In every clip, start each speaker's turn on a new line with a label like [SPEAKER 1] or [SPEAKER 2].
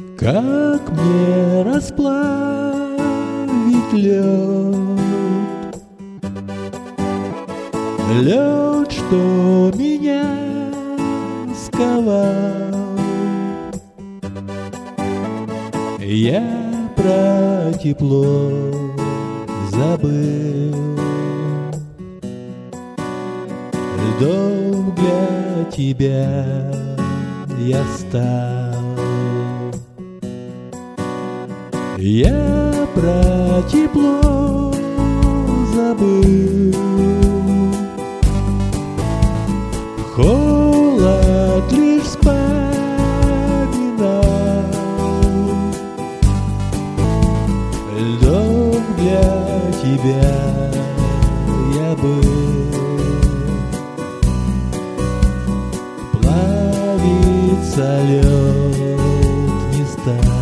[SPEAKER 1] Как мне расплавить лед, лед, что меня сковал? Я про тепло забыл, льдом для тебя я стал. Я про тепло забыл, холод лишь вспоминал. Льдом для тебя я был, плавиться лед не стал.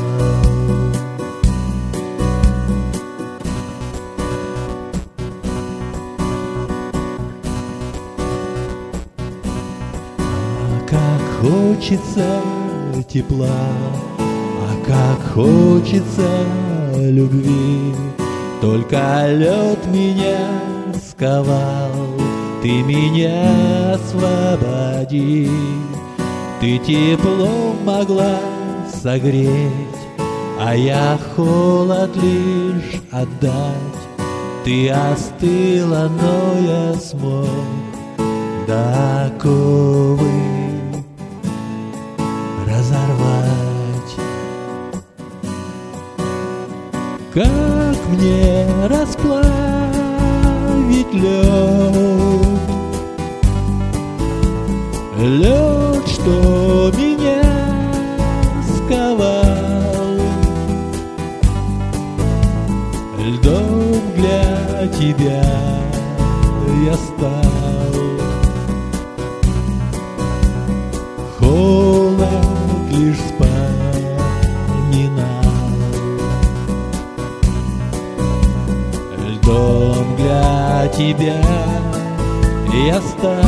[SPEAKER 1] Как хочется тепла, а как хочется любви. Только лед меня сковал, ты меня освободи. Ты тепло могла согреть, а я холод лишь отдать. Ты остыла, но я смог до оковы разорвать. Как мне расплавить лед, лед, что меня сковал? Льдом для тебя я стал, холод лишь вспоминал. Льдом для тебя я стал,